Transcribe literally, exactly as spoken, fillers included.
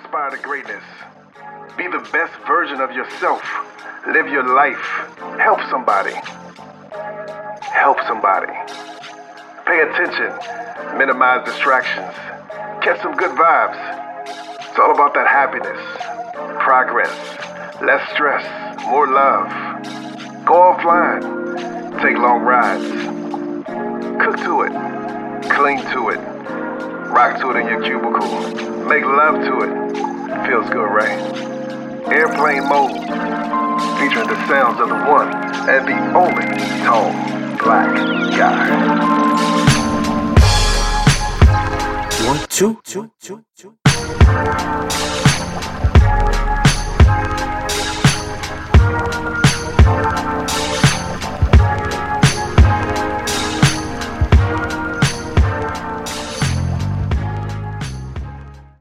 aspire to greatness. Be the best version of yourself. Live your life. Help somebody. Help somebody. Pay attention. Minimize distractions. Catch some good vibes. It's all about that happiness. Progress. Less stress. More love. Go offline. Take long rides. Cook to it. Cling to it. Rock to it in your cubicle. Make love to it. Feels good, right? Airplane mode. Featuring the sounds of the one and the only tall black guy. One, two, two, two, two.